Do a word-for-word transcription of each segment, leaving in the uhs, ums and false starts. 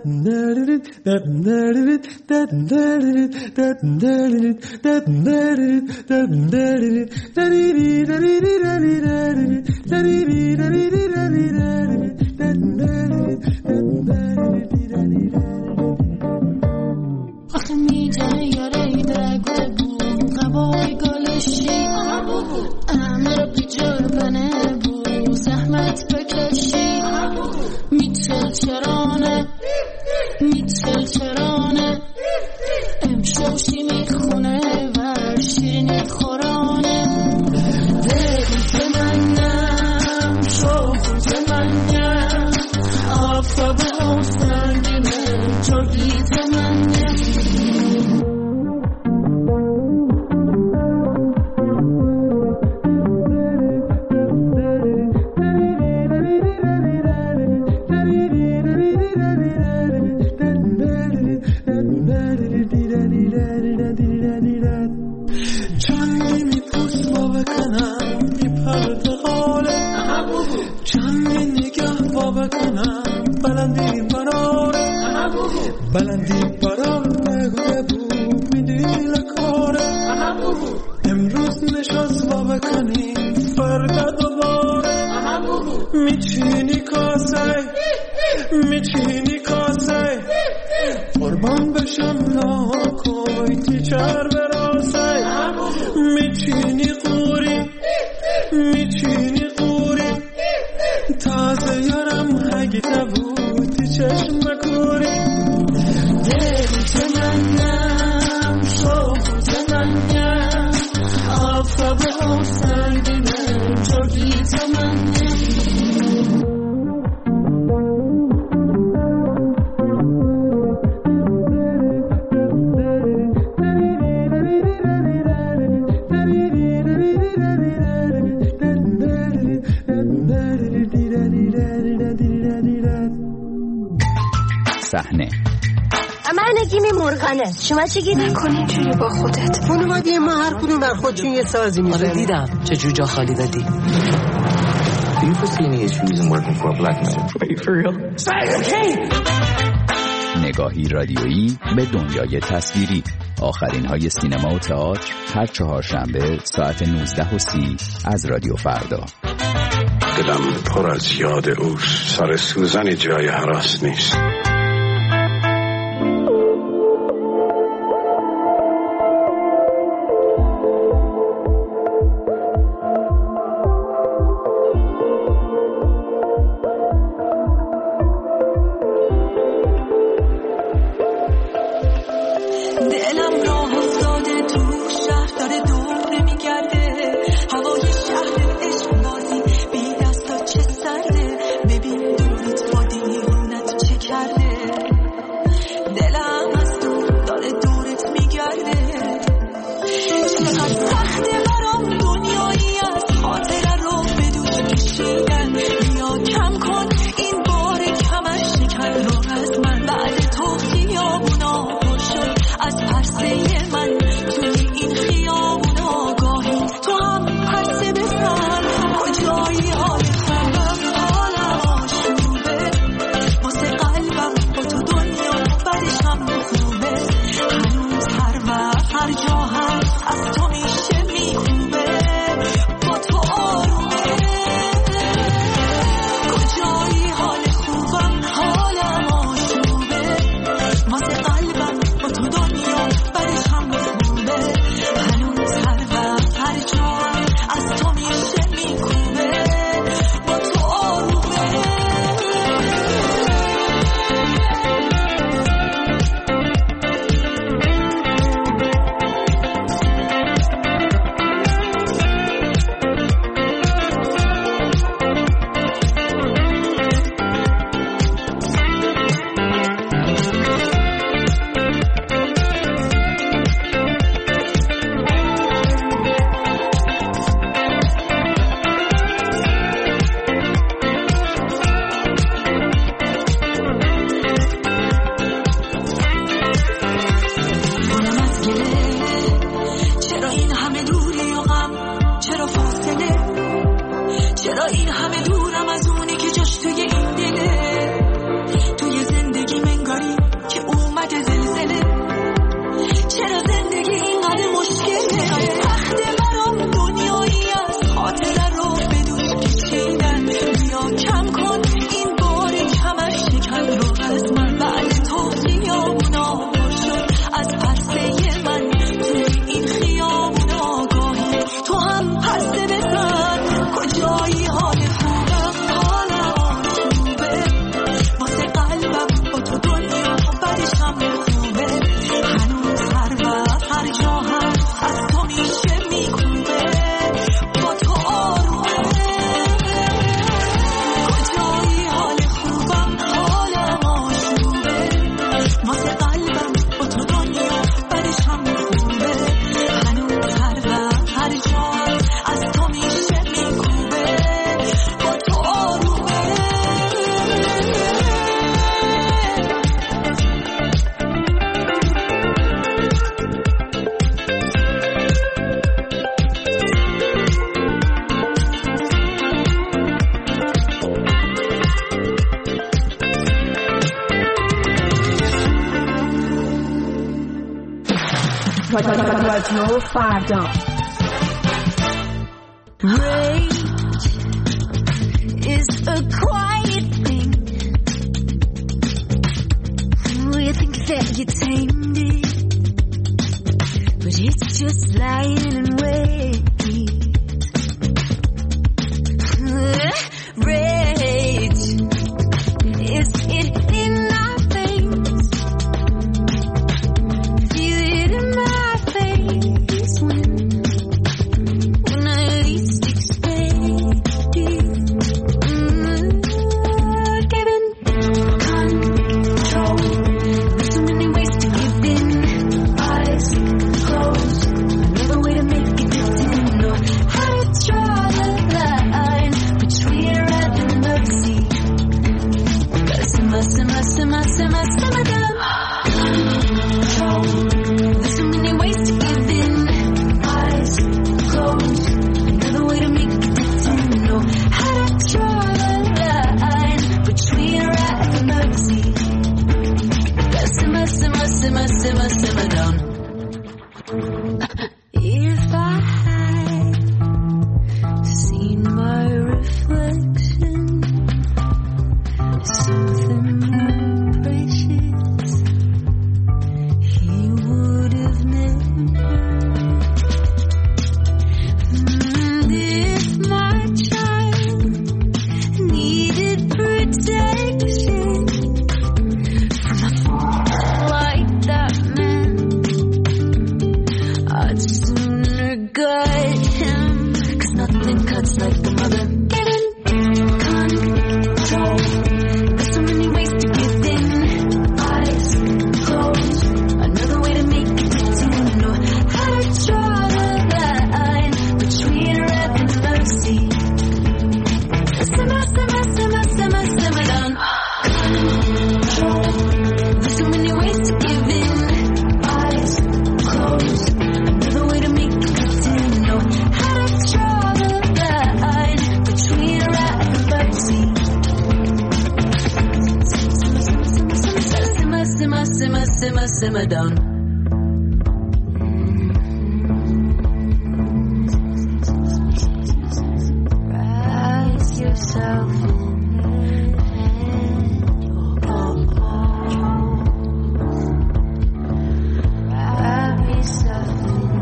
آخه میجه یاره دگه بود قبای گلشی امر بیجار بنه بود زحمت بکشی میتل چرانه میتل چرانه امشوشی میخونه و شیرینی خورانه دیت منم شوخت منم آفتاب و سنگینه جوگیت منم بلندی برام نگوه بود میدی لکاره امروز نشست و بکنی فردا دوباره میچینی کاسه میچینی کاسه قربان بشم ناکوی تیچر براسه میچینی قوری میچینی قوری تازه یارم هگی تبودی چشم کوری دیت منم شوخت منم آفتاب و سنگینه جوگیت منم صحنه من نگیمی مرغانه شما چی گیدی؟ نکنی اینجوری با خودت خانوادی ما هر کدوم بر خودشون یه سازی میزنه. آره دیدم چه جوجا خالی دادی. Do you foresee any issues in working for a black man? Are you for real? نگاهی رادیویی به دنیای تصویری. آخرین های سینما و تئاتر هر چهارشنبه ساعت نوزده و سی از رادیو فردا. دلم پر از یاد اوست، سر سوزن جای هراس نیست. کرده رادیو فردا. Rage is a quiet thing. You think that you tamed it, but it's just lying in wait. Rage, is it in our veins? Feel it in my face when, when I least expect it. Mm, giving control. There's so many ways to give in. Eyes closed. Another way to make it different. Know how to draw the line between right and mercy. Gotta simmer, simmer, simmer, simmer, simmer down. Control. There's so many ways to give in. Eyes closed. Another way to make it different. Know how to draw the line between right and mercy. Gotta simmer, simmer, simmer, simmer, simmer down. If I had seen my reflection, something more precious, he would have never. And if my child needed protection from a fool like that man, I'd sooner gut him, 'cause nothing cuts like the mother. Giving control. There's so many ways to give in. Eyes closed. Another way to make it different. Know how to draw the line between wrath and mercy. Simmer, simmer, simmer, simmer, simmer down. Control. There's so many ways to give in. Eyes closed. Another way to make it different. Know how to draw the line between wrath and mercy. Simmer, simmer, simmer, simmer, simmer down. Rise yourself wrap yourself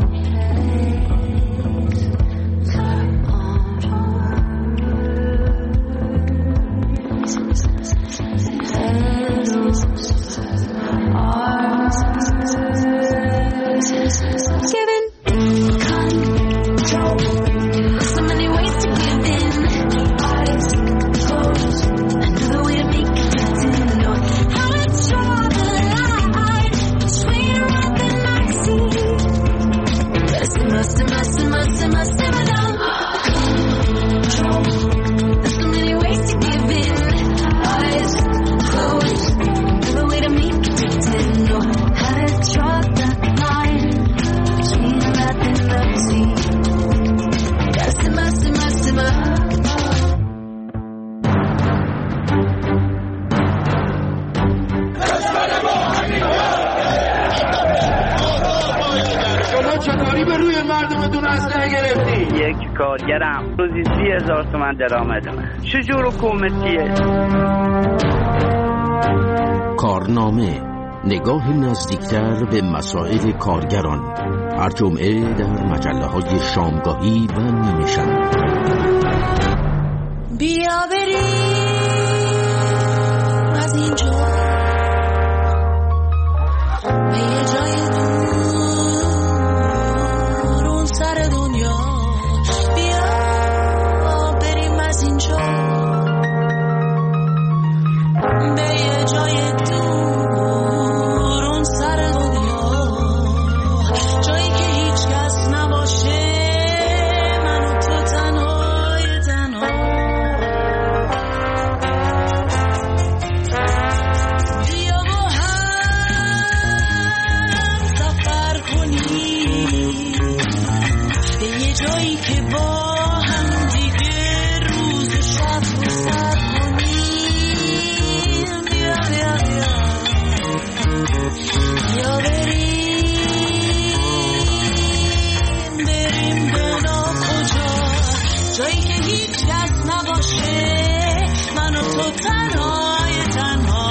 Giving control. So many ways to give in. Eyes closed. Another way to make it different. Know how to draw the line between wrath and mercy. Gotta simmer, simmer, simmer, simmer, simmer down. Control. There's so many ways to give in. Eyes closed. Another way to make it different. Know how to draw the line between wrath and mercy. Gotta simmer, simmer, simmer. شما چطوری به روی مردمتون اسلحه گرفتی؟ یک کارگرم روزی سی هزار تومن درآمدمه. چجور حکومتیه؟ کارنامه، نگاه نزدیکتر به مسائل کارگران، هر جمعه در مجله‌های شامگاهی و نیمه شب. بیا بریم از اینجا به یه جای دور اون سر دنیا. بیا بریم از اینجا به یه جای دور اون سر دنیا، جایی که هیچ کس نباشه، من و تو تنهای تنها. هیچ کس نباشه من و تو تنهای تنها.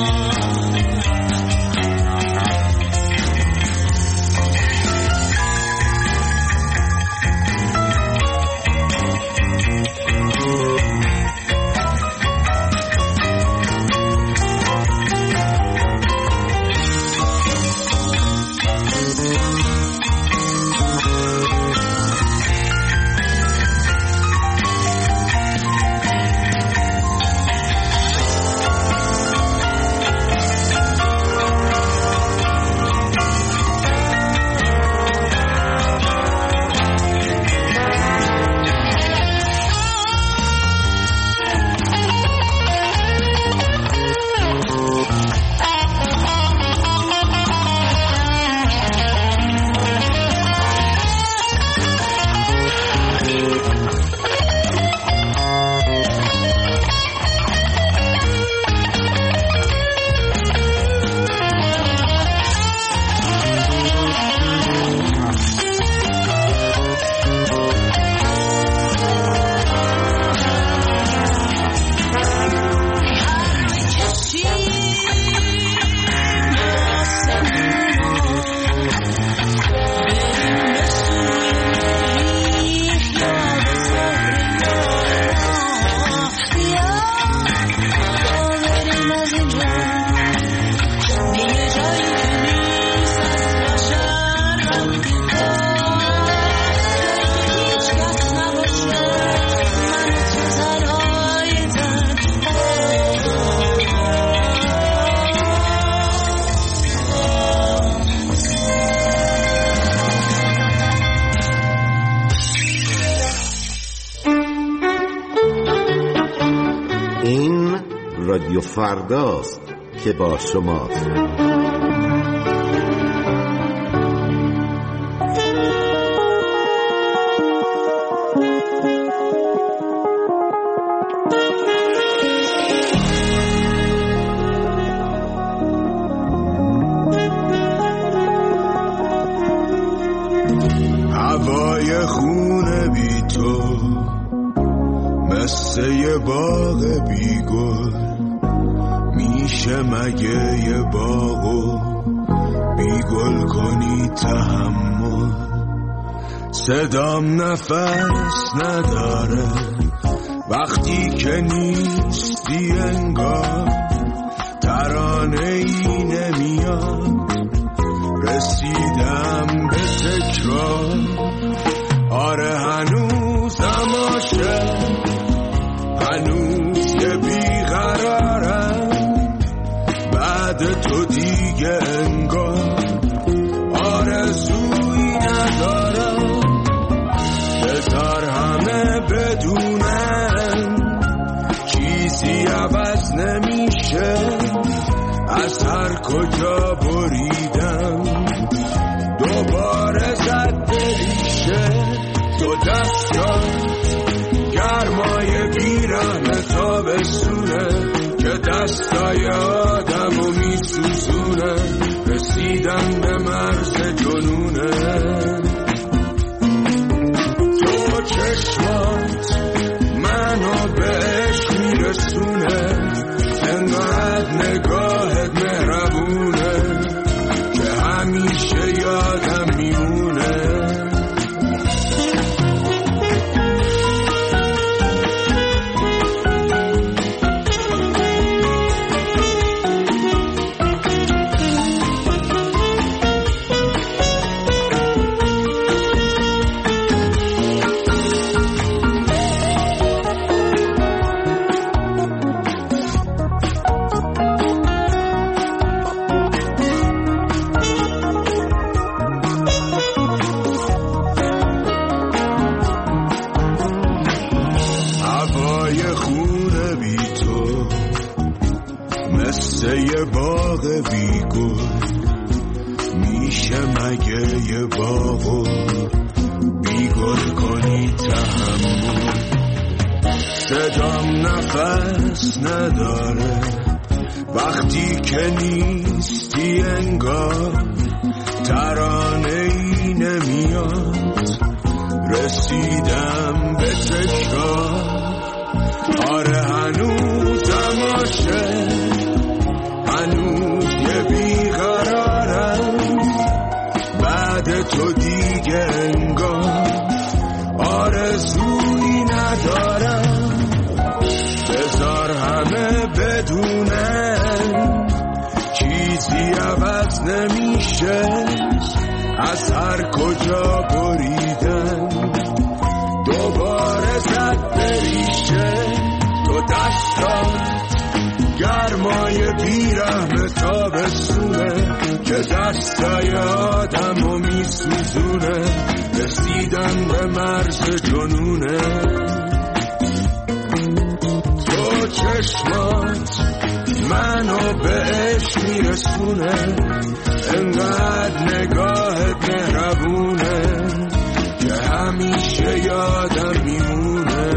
رادیو فرداست که با شماست. هوای خونه بی تو مثل یه باغ بی گل میشه مگه یه باغو بی گل کنی تحمل؟ صدام نفس نداره وقتی که نیستی، انگار ترانه ای نمیاد. رسیدم به تکرار، آره هنوزم عاشق، هنوز یه بیقرارم. بعد تو دیگه انگار آرزویی ندارم. بذار همه بدونن چیزی عوض نمیشه. از هر کجا بریدم دوباره زد بریشه. تو دستات گرمای بیرحم تابستونه که دستای آدمو میسوزونه. رسیدم به مرز جنونه. تو چشمات منو به عشق میرسونه. انقدر نگاهت مهربونه که همیشه یادم میمونه. یه باغ بی گل میشه مگه یه باغو بی گل کنی تحمل؟ صدام نفس نداره وقتی که نیستی، انگار ترانه ای نمیاد. رسیدم به تکرار. آره هنوزم عاشق، هنوز یه بیقرارم بعد تو دیگه انگار آرزویی ندارم. بذار همه بدونن چیزی عوض نمیشه، از هر کجا بریدن دوباره زد بریشه. تو دستات گرمای بیرحم تابستونه که دستای آدمو میسوزونه. رسیدن به مرز جنونه. تو چشمات منو به عشق میرسونه، انقدر نگاهت مهربونه که همیشه یادم میمونه.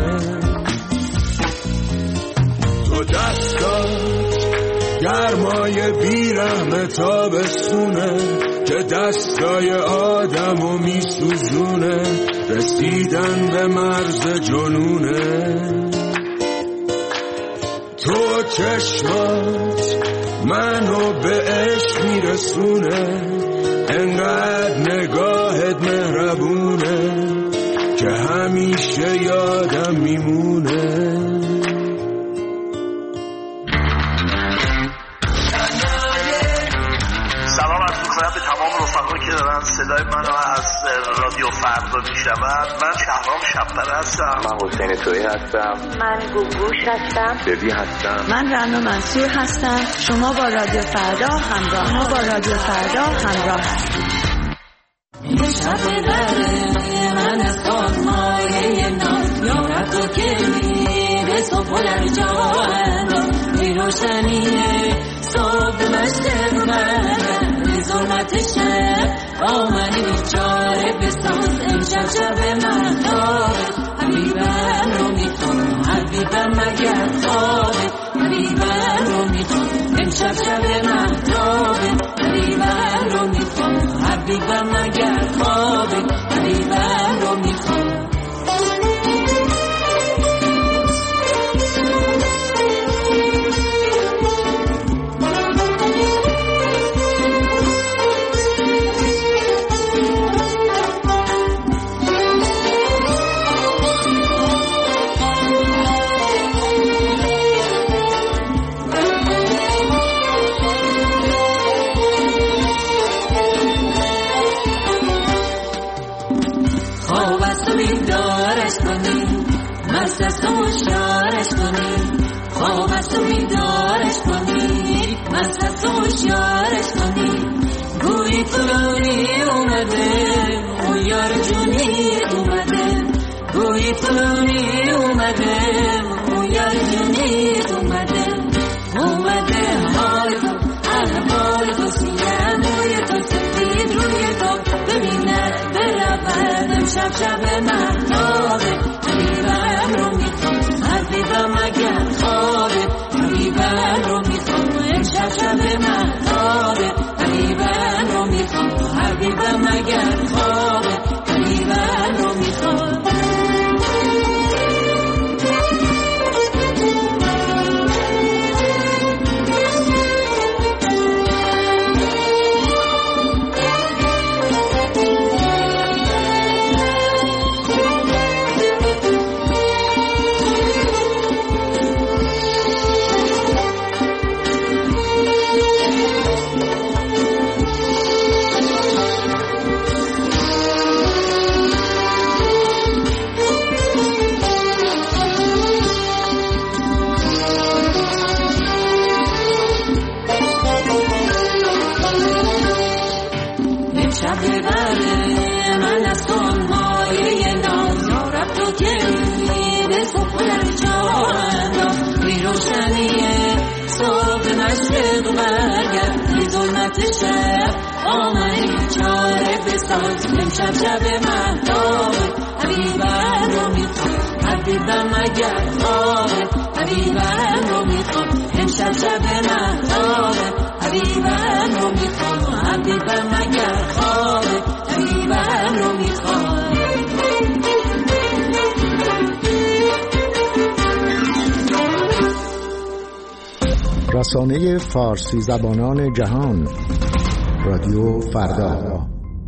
تو دستات گرمای بیرحم تابستونه که دستای آدمو میسوزونه. رسیدن به مرز جنونه. تو چشمات منو به عشق میرسونه، انقدر نگاهت مهربونه که همیشه یادم میمونه. سلام عرض می‌کنم به تمام رفقایی که دارن صدای منو از رادیو فردا میشنون. من شهرام شب‌پره هستم. من حسین تویی هستم. من گوگوش هستم. ببی هستم. من رنا منصور هستم. شما با رادیو فردا همراه. شما با رادیو فردا همراه هستید. یه شب دره من از خانمایه ناز یارب تو که میره صبح بلر جان بی روشنیه صبح مشتق من بی ظلمت شب آمنی بیچاره بساز امشب شب مهتابه حبیبم رو میخوام حبیبم مگر خوابه حبیبم رو میخوام امشب شب مهتابه حبیبم رو میخوام حبیبم مگر خوابه حبیبم رو میخوام. مست است و شارش کنی خواب است و بیدارش کنی مست است و شارش کنی گویی فلانی اومده اون یار جونی اومده گویی فلانی اومده اون یار جونی اومده اومده حال تو احوال تو سیه موی تو سفید روی تو ببینه برود امشب شب مهتابه حبیبم رو میخوام حبیبم اگر خوابه حبیبم رو میخوام امشب شب مهتابه حبیبم رو میخوام حبیبم اگر خوابه حبیبم رو میخوام. امشب شب مهتابه حبیبم رو میخوام حبیبم اگر خوابه حبیبم رو میخوام امشب شب مهتابه حبیبم رو میخوام حبیبم اگر خوابه حبیبم رو میخوام. رسانه فارسی زبانان جهان، رادیو فردا.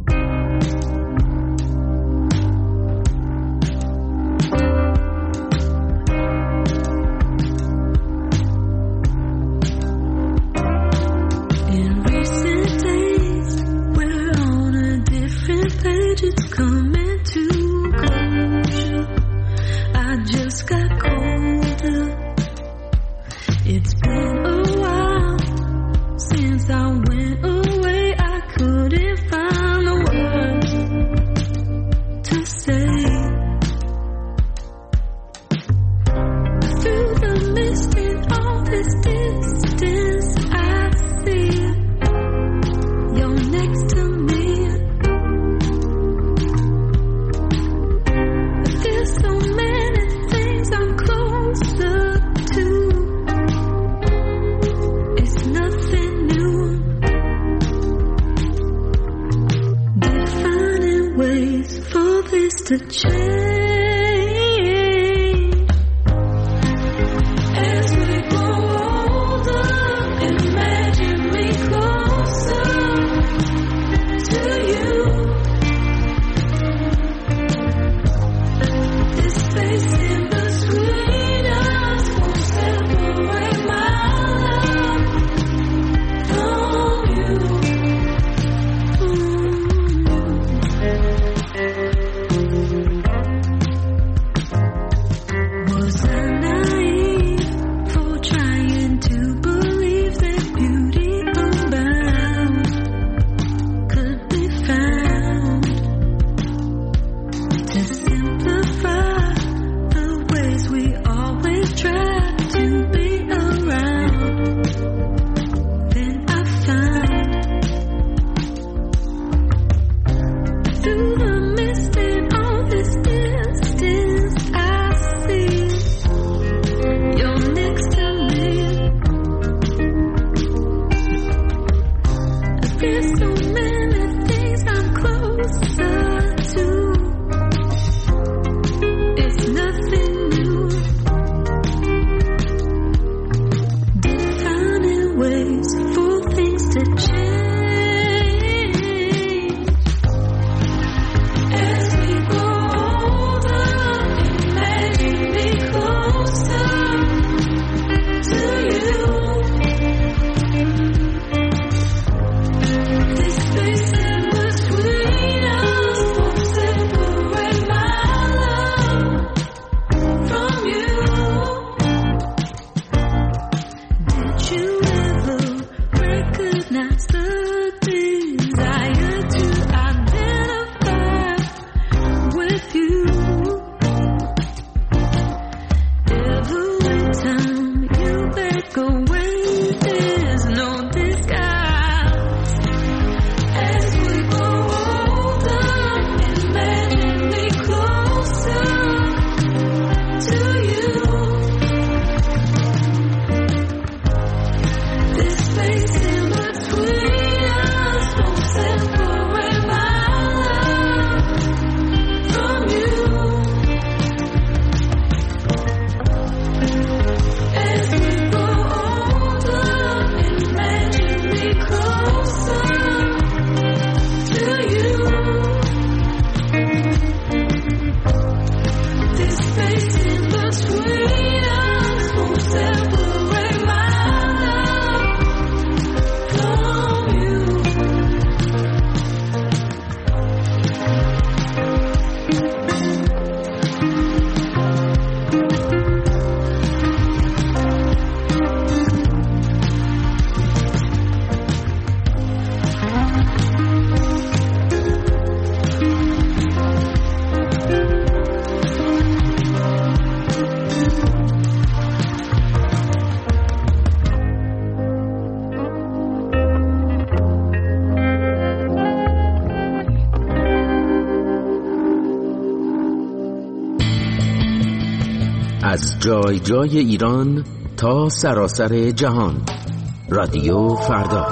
از جای جای ایران تا سراسر جهان، رادیو فردا.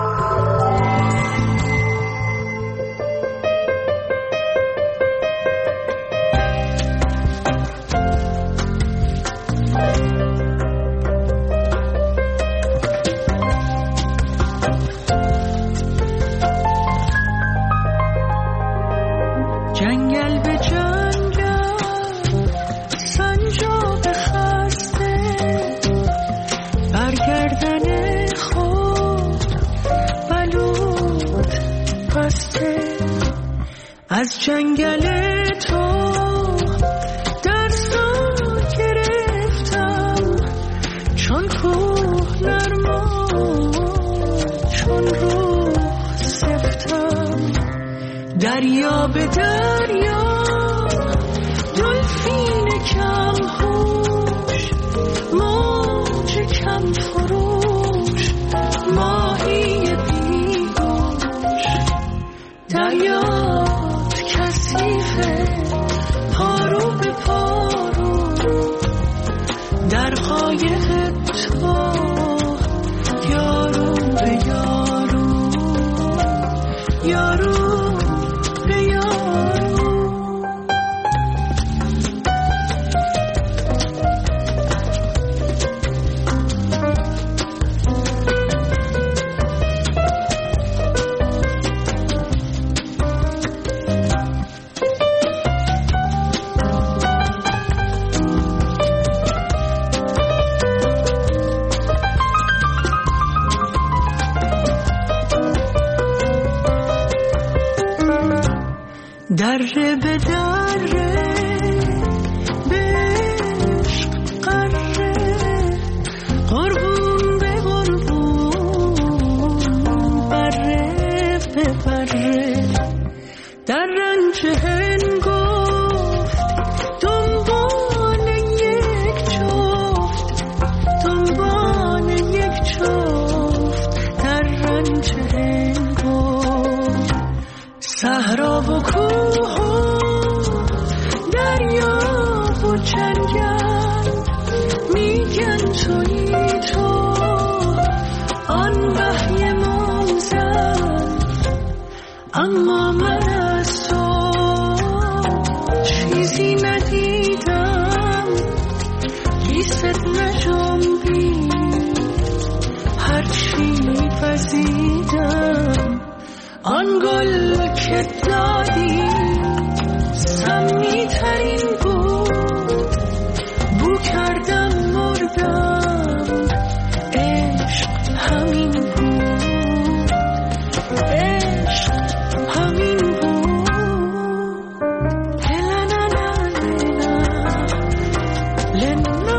جنگل تو در سر گرفتم، چون کوه نرما چون روح سفتم. دریا به دریا دلفین کم هوش، موج کم فروش، ماهی بیهوش. دریات کثیفه پارو به پارو، در قایق تو یارو به یارو، یارو به یارو. دره به دره به عشق قره، قربون به قربون، بره به بره. در رنج هنگفت دنبال یک جفت، دنبال یک جفت. در رنج هنگفت صحرا و کوه و دریا و جنگل، میگن تویی تو آن وحی منزل. اما من از تو چیزی ندیدم، لیست نجنبید هرچی وزیدم. آن گل که دادی سمی ترین بود، بو کردم مردم، عشق همین بود، عشق همین بود. لنا لنا لنا